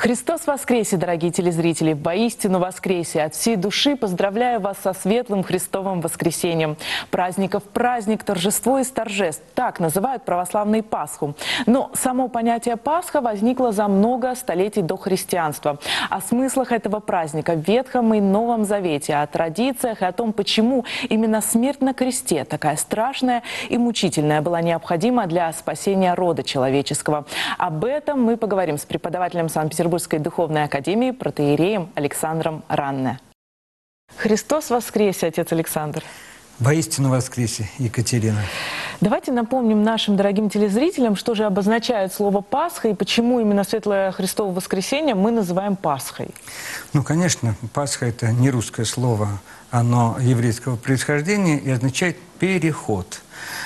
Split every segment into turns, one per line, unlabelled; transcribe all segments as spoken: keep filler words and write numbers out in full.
Христос воскресе, дорогие телезрители! Воистину воскресе! От всей души поздравляю вас со светлым Христовым воскресением. Праздников праздник, торжество из торжеств. Так называют православные Пасху. Но само понятие Пасха возникло за много столетий до христианства. О смыслах этого праздника в Ветхом и Новом Завете, о традициях и о том, почему именно смерть на кресте, такая страшная и мучительная, была необходима для спасения рода человеческого. Об этом мы поговорим с преподавателем Санкт-Петербургской духовной академии протоиереем Александром Ранне. Христос воскресе, отец Александр!
Воистину воскресе, Екатерина!
Давайте напомним нашим дорогим телезрителям, что же обозначает слово «Пасха» и почему именно Светлое Христово воскресенье мы называем Пасхой.
Ну, конечно, Пасха – это не русское слово, оно еврейского происхождения и означает «переход».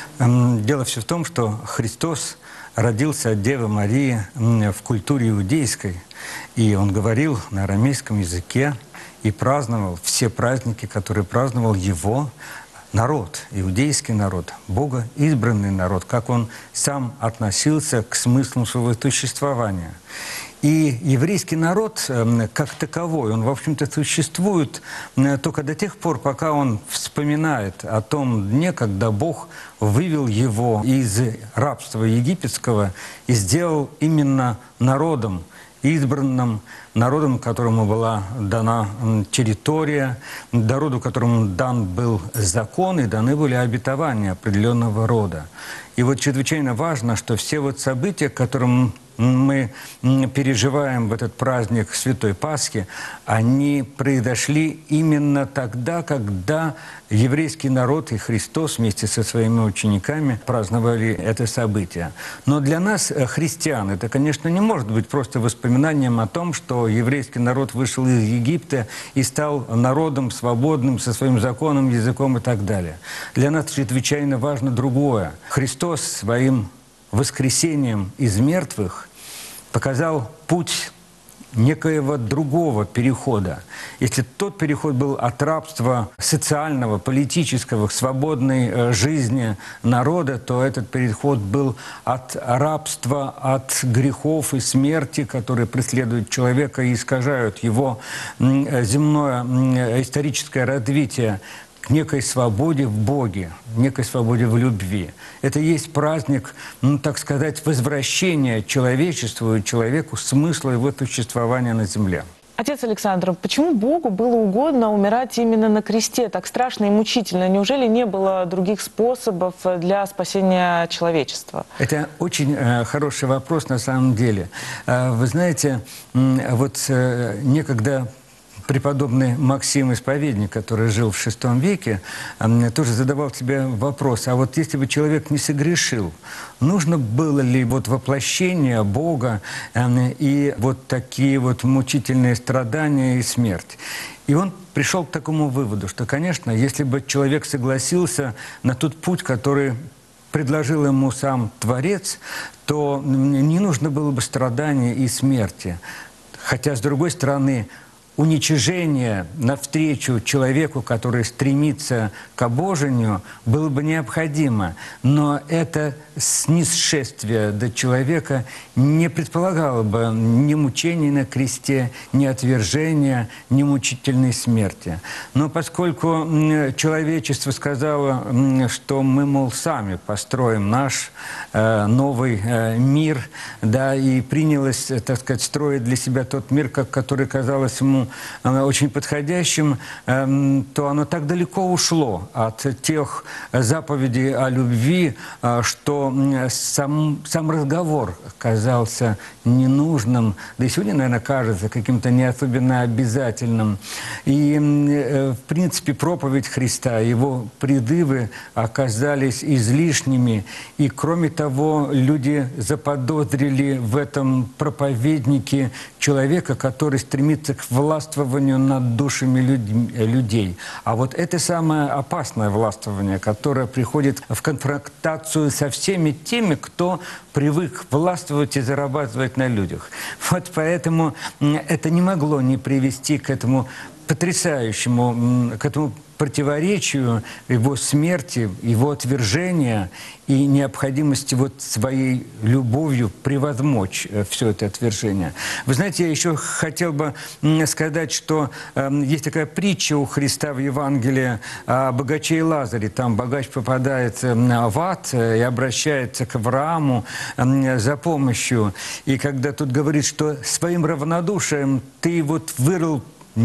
Дело все в том, что Христос родился от Девы Марии в культуре иудейской, и он говорил на арамейском языке и праздновал все праздники, которые праздновал его народ, иудейский народ, Бога избранный народ, как он сам относился к смыслу своего существования. И еврейский народ, как таковой, он, в общем-то, существует только до тех пор, пока он вспоминает о том дне, когда Бог вывел его из рабства египетского и сделал именно народом, избранным, народом, которому была дана территория, народу, которому дан был закон и даны были обетования определенного рода. И вот чрезвычайно важно, что все вот события, к которым мы переживаем в этот праздник Святой Пасхи, они произошли именно тогда, когда еврейский народ и Христос вместе со своими учениками праздновали это событие. Но для нас, христиан, это, конечно, не может быть просто воспоминанием о том, что еврейский народ вышел из Египта и стал народом свободным, со своим законом, языком и так далее. Для нас чрезвычайно важно другое. Христос своим воскресением из мертвых показал путь некоего другого перехода. Если тот переход был от рабства социального, политического, к свободной жизни народа, то этот переход был от рабства, от грехов и смерти, которые преследуют человека и искажают его земное историческое развитие, к некой свободе в Боге, некой свободе в любви. Это и есть праздник, ну, так сказать, возвращения человечеству и человеку смысла его существования на земле.
Отец Александр, почему Богу было угодно умирать именно на кресте, так страшно и мучительно? Неужели не было других способов для спасения человечества?
Это очень э, хороший вопрос на самом деле. Э, вы знаете, э, вот э, некогда преподобный Максим Исповедник, который жил в шестом веке, тоже задавал себе вопрос, а вот если бы человек не согрешил, нужно было ли вот воплощение Бога и вот такие вот мучительные страдания и смерть? И он пришел к такому выводу, что, конечно, если бы человек согласился на тот путь, который предложил ему сам Творец, то не нужно было бы страдания и смерти. Хотя, с другой стороны, уничижение навстречу человеку, который стремится к обожению, было бы необходимо. Но это снисшествие до человека не предполагало бы ни мучений на кресте, ни отвержения, ни мучительной смерти. Но поскольку человечество сказало, что мы, мол, сами построим наш э, новый э, мир, да, и принялось, так сказать, строить для себя тот мир, как, который казалось ему очень подходящим, то оно так далеко ушло от тех заповедей о любви, что сам, сам разговор казался ненужным, да и сегодня, наверное, кажется каким-то не особенно обязательным. И, в принципе, проповедь Христа, его призывы оказались излишними. И, кроме того, люди заподозрили в этом проповеднике человека, который стремится к властвованию над душами людей. А вот это самое опасное властвование, которое приходит в конфронтацию со всеми теми, кто привык властвовать и зарабатывать на людях. Вот поэтому это не могло не привести к этому потрясающему, м, к этому противоречию его смерти, его отвержения и необходимости вот своей любовью превозмочь все это отвержение. Вы знаете, я еще хотел бы м, сказать, что э, есть такая притча у Христа в Евангелии о богаче и Лазаре. Там богач попадает э, в ад э, и обращается к Аврааму э, за помощью. И когда тут говорит, что своим равнодушием ты вот вырыл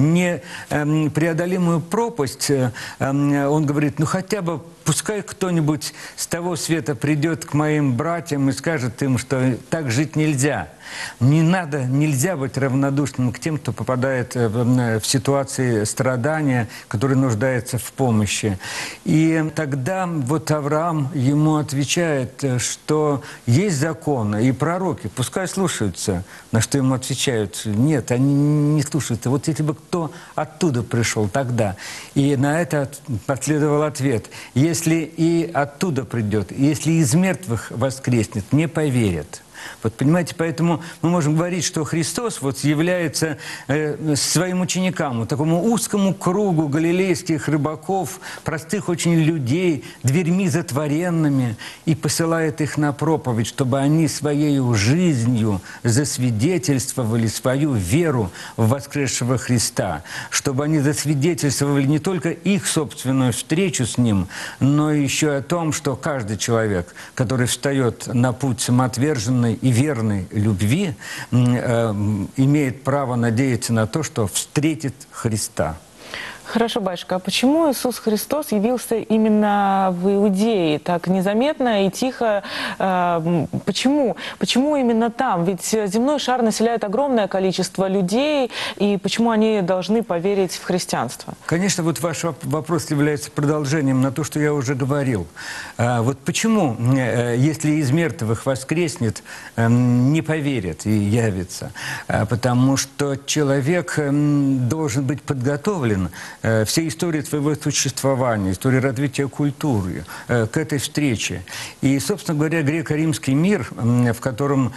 непреодолимую пропасть, он говорит, ну хотя бы пускай кто-нибудь с того света придет к моим братьям и скажет им, что так жить нельзя. Не надо, нельзя быть равнодушным к тем, кто попадает в ситуации страдания, который нуждается в помощи. И тогда вот Авраам ему отвечает, что есть законы и пророки, пускай слушаются. На что ему отвечают, нет, они не слушаются. Вот если бы кто оттуда пришел тогда. И на это последовал ответ. Если и оттуда придет, если из мертвых воскреснет, не поверят. Вот понимаете, поэтому мы можем говорить, что Христос вот является э, своим ученикам, вот такому узкому кругу галилейских рыбаков, простых очень людей, дверьми затворенными, и посылает их на проповедь, чтобы они своей жизнью засвидетельствовали свою веру в воскресшего Христа, чтобы они засвидетельствовали не только их собственную встречу с Ним, но еще о том, что каждый человек, который встает на путь самоотверженный и верной любви, э, имеет право надеяться на то, что встретит Христа.
Хорошо, батюшка, а почему Иисус Христос явился именно в Иудее так незаметно и тихо? Э, почему? Почему именно там? Ведь земной шар населяет огромное количество людей, и почему они должны поверить в христианство? Конечно, вот ваш вопрос является продолжением на то, что я уже говорил. А вот почему, если из мертвых воскреснет, не поверят и явятся? Потому что человек должен быть подготовлен все истории своего существования, истории развития культуры, к этой встрече. И, собственно говоря, греко-римский мир, в котором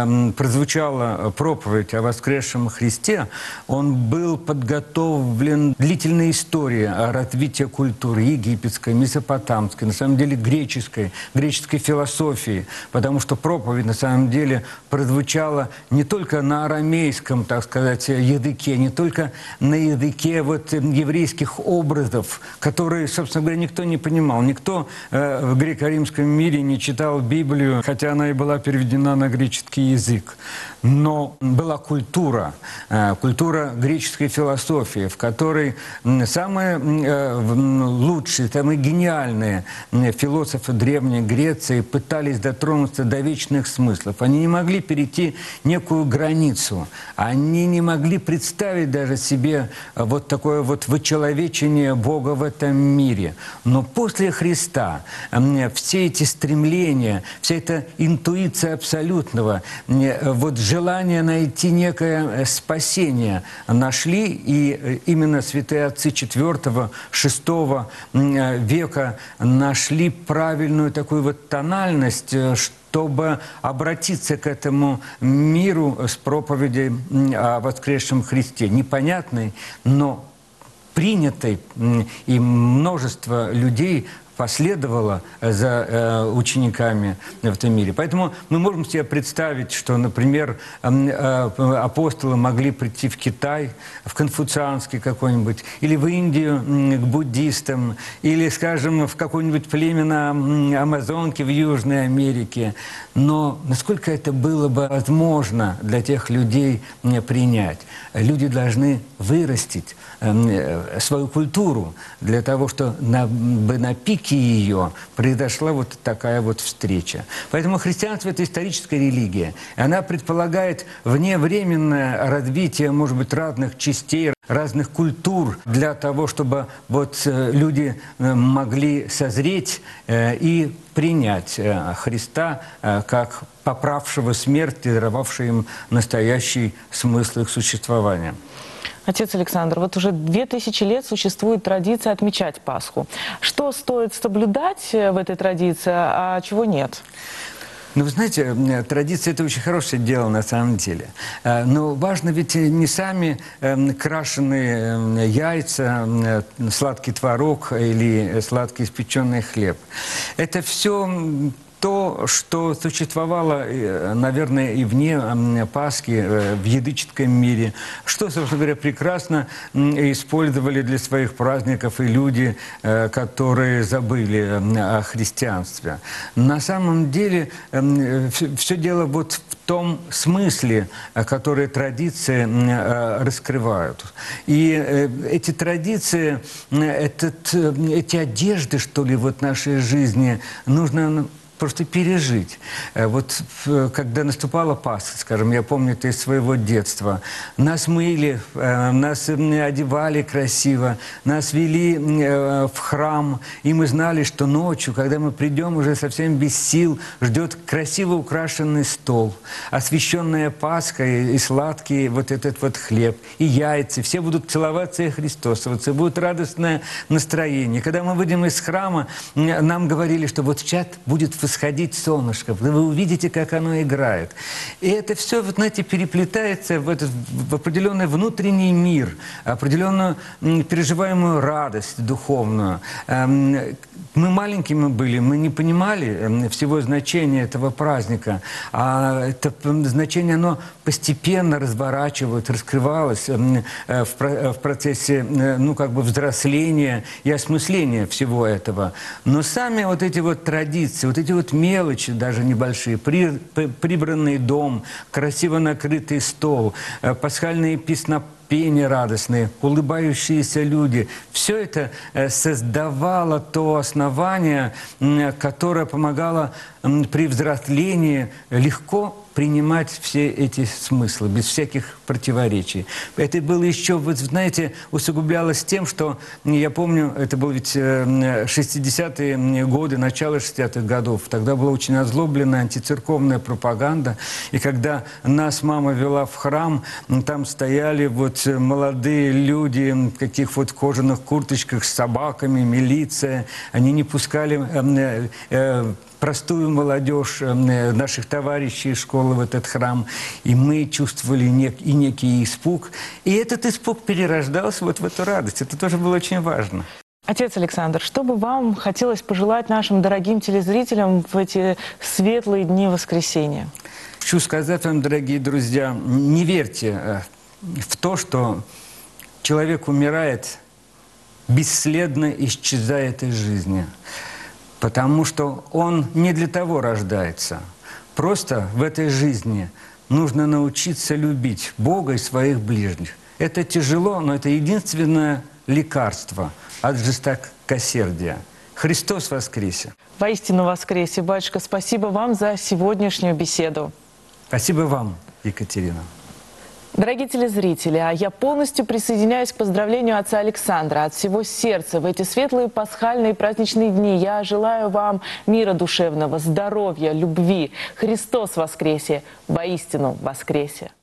прозвучала проповедь о воскресшем Христе, он был подготовлен длительной историей о развитии культуры египетской, месопотамской, на самом деле греческой, греческой философии, потому что проповедь, на самом деле, прозвучала не только на арамейском, так сказать, языке, не только на языке вот еврейских образов, которые, собственно говоря, никто не понимал. Никто э, в греко-римском мире не читал Библию, хотя она и была переведена на греческий язык. Но была культура, э, культура греческой философии, в которой самые э, лучшие, самые гениальные философы Древней Греции пытались дотронуться до вечных смыслов. Они не могли перейти некую границу. Они не могли представить даже себе вот такое вот вычеловечение Бога в этом мире. Но после Христа все эти стремления, вся эта интуиция абсолютного, вот желание найти некое спасение нашли, и именно святые отцы четвёртого-шестого века нашли правильную такую вот тональность, чтобы обратиться к этому миру с проповедью о воскресшем Христе. Непонятной, но принятой, и множество людей последовало за э, учениками в этом мире. Поэтому мы можем себе представить, что, например, э, э, апостолы могли прийти в Китай, в конфуцианский какой-нибудь, или в Индию э, к буддистам, или, скажем, в какое-нибудь племя на э, Амазонке в Южной Америке. Но насколько это было бы возможно для тех людей э, принять? Люди должны вырастить э, свою культуру для того, чтобы на, на пике ее произошла вот такая вот встреча. Поэтому христианство – это историческая религия. Она предполагает вневременное развитие, может быть, разных частей, разных культур для того, чтобы вот люди могли созреть и принять Христа как поправшего смерть и даровавшего им настоящий смысл их существования. Отец Александр, вот уже две тысячи лет существует традиция отмечать Пасху. Что стоит соблюдать в этой традиции, а чего нет?
Ну, вы знаете, традиция – это очень хорошее дело на самом деле. Но важно ведь не сами крашеные яйца, сладкий творог или сладкий испеченный хлеб. Это все то, что существовало, наверное, и вне Пасхи, в языческом мире, что, собственно говоря, прекрасно использовали для своих праздников и люди, которые забыли о христианстве. На самом деле, все дело вот в том смысле, который традиции раскрывают. И эти традиции, этот, эти одежды, что ли, вот нашей жизни, нужно просто пережить. Вот когда наступала Пасха, скажем, я помню это из своего детства, нас мыли, нас одевали красиво, нас вели в храм, и мы знали, что ночью, когда мы придем уже совсем без сил, ждет красиво украшенный стол, освященная Пасха и, и сладкий вот этот вот хлеб, и яйца, все будут целоваться и христосоваться, будет радостное настроение. Когда мы выйдем из храма, нам говорили, что вот сейчас будет восходить солнышко, вы увидите, как оно играет. И это все, вот, знаете, переплетается в, этот, в определенный внутренний мир, определенную переживаемую радость духовную. Мы маленькими были, мы не понимали всего значения этого праздника, а это значение, оно постепенно разворачивалось, раскрывалось в процессе, ну, как бы взросления и осмысления всего этого. Но сами вот эти вот традиции, вот эти вот мелочи, даже небольшие, при, прибранный дом, красиво накрытый стол, пасхальные песнопения радостные, улыбающиеся люди, все это создавало то основание, которое помогало при взрослении легко принимать все эти смыслы, без всяких противоречий. Это было еще, вы знаете, усугублялось тем, что, я помню, это было ведь шестидесятые годы, начало шестидесятых годов, тогда была очень озлобленная антицерковная пропаганда, и когда нас мама вела в храм, там стояли вот молодые люди в каких вот кожаных курточках с собаками, милиция, они не пускали э, э, простую молодежь, наших товарищей из школы в этот храм, и мы чувствовали нек и некий испуг. И этот испуг перерождался вот в эту радость. Это тоже было очень важно.
Отец Александр, что бы вам хотелось пожелать нашим дорогим телезрителям в эти светлые дни воскресенья?
Хочу сказать вам, дорогие друзья, не верьте в то, что человек умирает, бесследно исчезает из жизни. Потому что он не для того рождается. Просто в этой жизни нужно научиться любить Бога и своих ближних. Это тяжело, но это единственное лекарство от жестокосердия. Христос воскресе!
Воистину воскресе! Батюшка, спасибо вам за сегодняшнюю беседу.
Спасибо вам, Екатерина.
Дорогие телезрители, а я полностью присоединяюсь к поздравлению отца Александра от всего сердца. В эти светлые пасхальные праздничные дни я желаю вам мира душевного, здоровья, любви. Христос воскресе! Воистину воскресе!